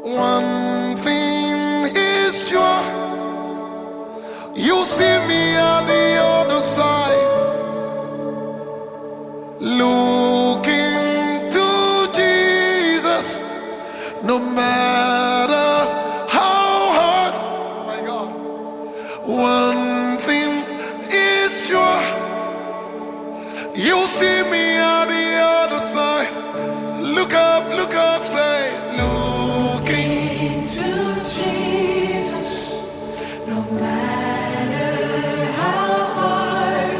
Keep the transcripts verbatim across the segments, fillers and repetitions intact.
One thing is sure, you see me on the other side, looking to Jesus, no matter how hard. My God. One thing is sure, you see me on the other side. Look up, look up, say, looking to Jesus, no matter how hard.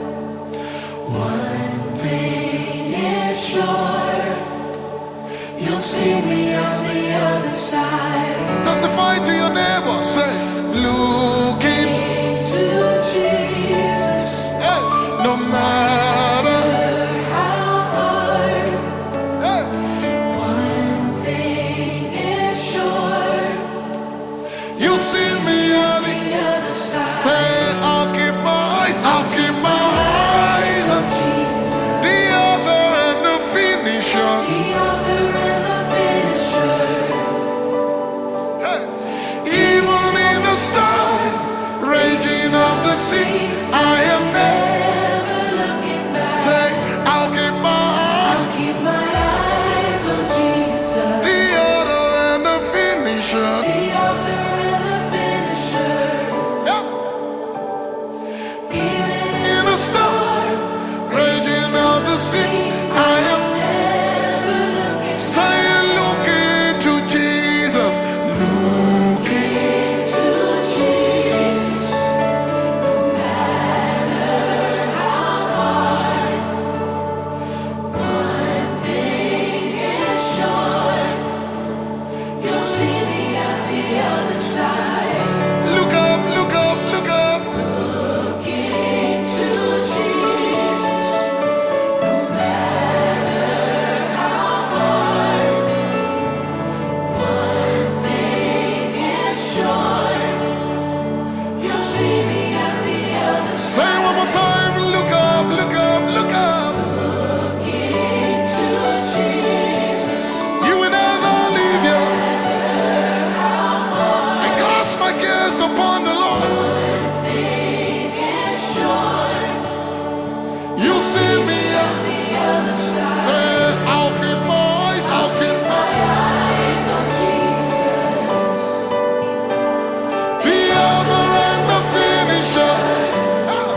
One thing is sure, you'll see me on the other side. Testify to your neighbor, say, looking to Jesus, hey, no matter how hard. hey. One thing is sure, You see me on the the other side. say, I'll keep my eyes, I'll keep my eyes on Jesus, the other and the finisher. the author and the finisher. Hey. Even in the storm, raging of the sea, I am there. Never looking back. Say, I'll keep my eyes, I'll keep my eyes on Jesus, the other and the finisher. the author and the finisher. Yeah. Even In the storm, raging of the sea, I am never looking saying, looking to Jesus, looking. to Jesus, no matter how hard. One thing is sure, you'll see me at the other side. Look up, look up, look up. Looking to Jesus, no matter how hard. One thing is sure, you'll see me at the other side. Say it one more time, look up, look up, look up. Looking to Jesus, You will never leave you. I cast my cares upon the Lord. thing is sure, You see me. the other side. Say, I'll keep my eyes, I'll keep my Eyes on Jesus, the other and the finisher. Ah.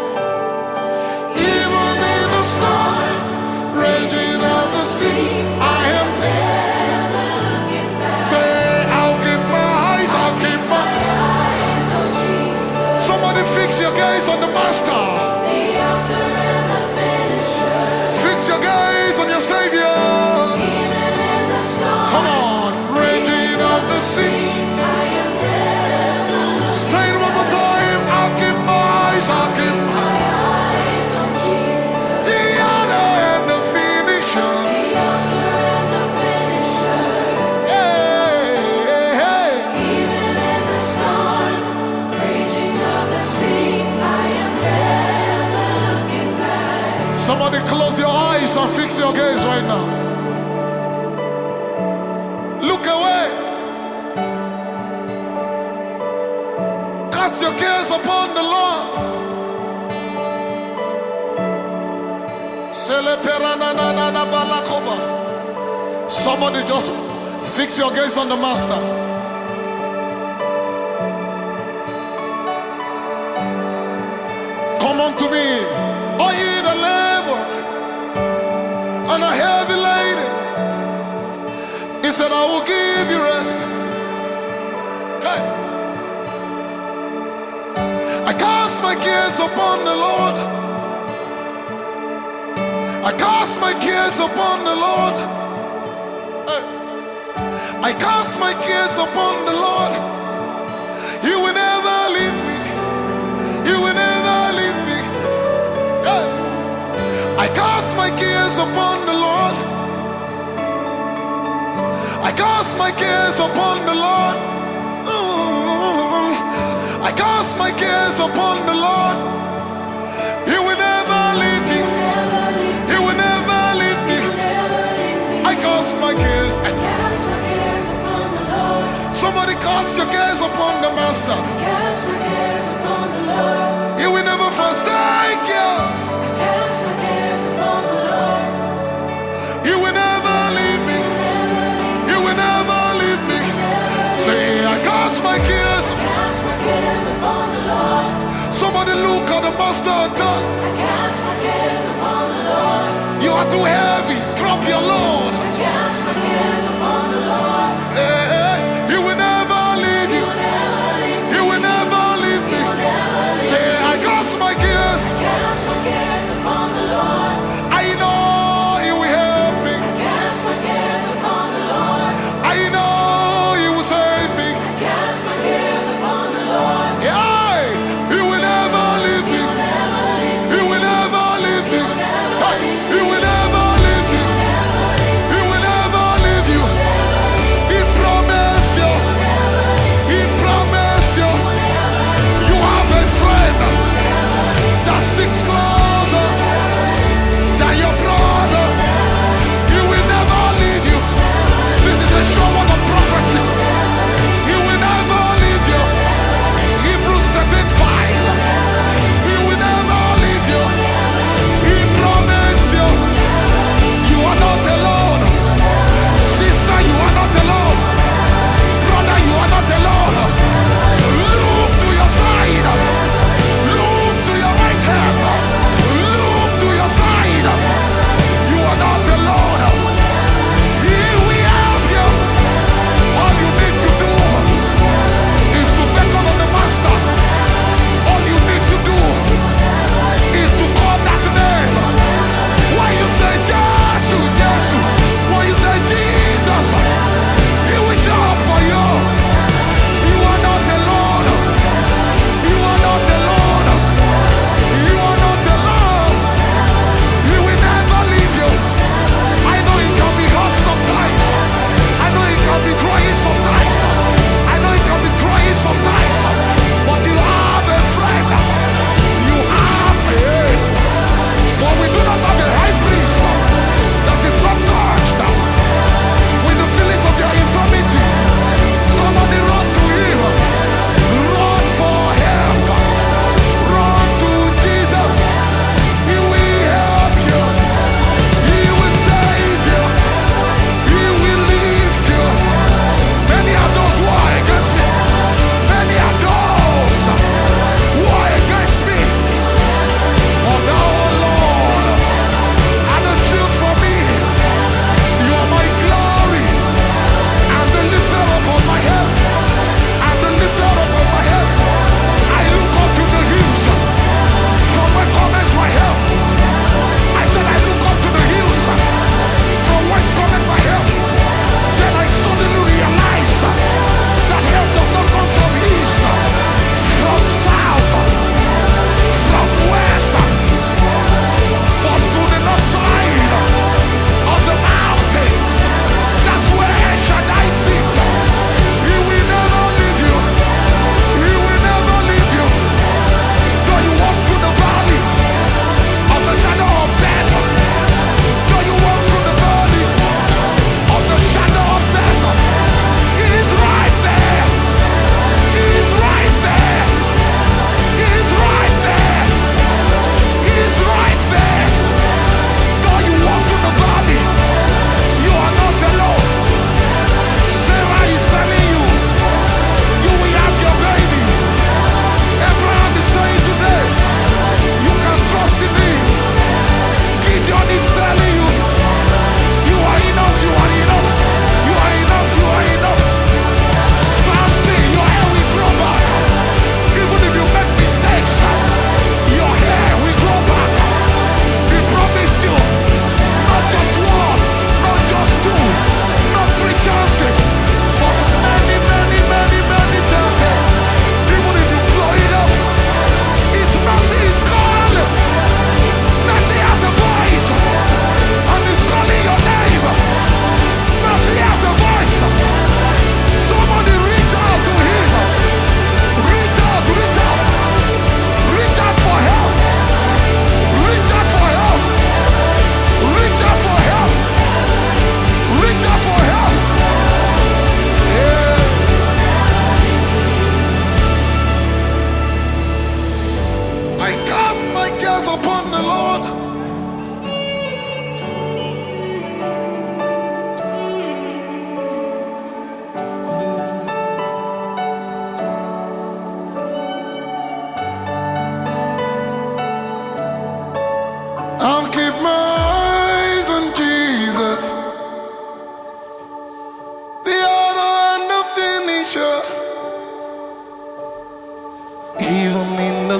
Even in the storm, raging of the sea, I am there. never looking back. Say, I'll keep my eyes, I'll keep my. Eyes on Jesus, Somebody fix your gaze on the Master. the author and the finisher. Fix your gaze on your Savior. Even in the storm, Come on, raging of the sea. I am never looking. Say it one more time. I'll keep my eyes, I'll keep my. Eyes on Jesus, The other and the finisher. the author and the finisher. Hey, hey, hey. Even in the storm, raging of the sea, I am never looking back. Somebody close your eyes and fix your gaze right now. Look away. Cast your cares upon the Lord. Seleperananana balakoba. Somebody just fix your gaze on the Master. Come unto me, all ye that labor and are heavy laden. He said, I will give you rest. Hey. I cast my cares upon the Lord. I cast my cares upon the Lord. Hey. I cast my cares upon the Lord. You will never leave me. You will never leave me. Hey. I cast my cares upon the Lord. I cast my cares upon the Lord. Mm. I cast my cares upon the Lord. He will never leave me. He will never leave me. I cast my cares. I Cast my cares upon the da, da. Cast my cares upon the Lord. You are too heavy. Drop your load. Cast my cares upon the Lord. Hey, hey. He will never leave you. He will never leave me. Say, I cast my cares. Cast my cares upon the Lord. I know He will help me. Cast my cares upon the Lord. I know He will save me. Cast my cares upon the Lord. Yeah, He will never leave me. He will never leave me. Hey, He will never leave me.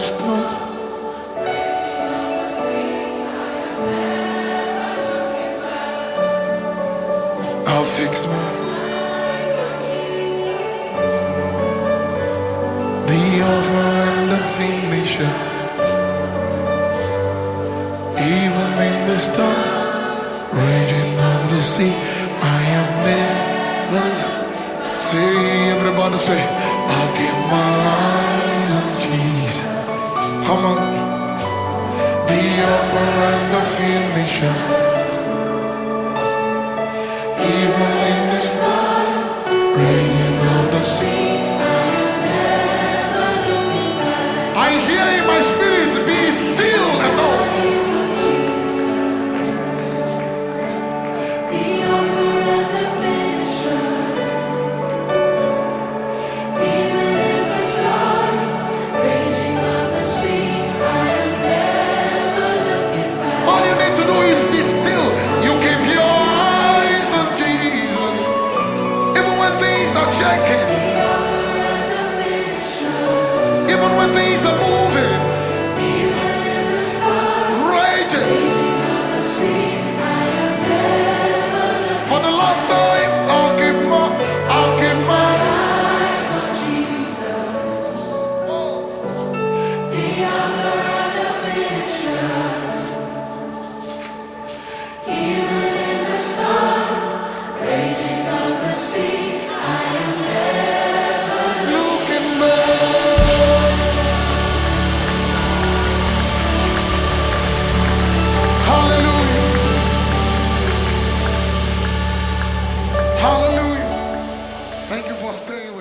storm. I'll fix my the author and the finisher. Even in the storm, raging over the sea, I am never. Say, everybody say, I'll keep my eyes on Jesus. Come on, the author and the finisher. Even in the storm, raging over the sea. I hear in my spirit, be still and know. All you need to do is be still. You keep your eyes on Jesus. Even when things are shaking, even when things are moving, raging. For the last time, I'll keep my, I'll keep my eyes on Jesus. The author and the finisher. Even in the storm, raging on the sea, I am never looking back. Hallelujah. Hallelujah. Thank you for staying.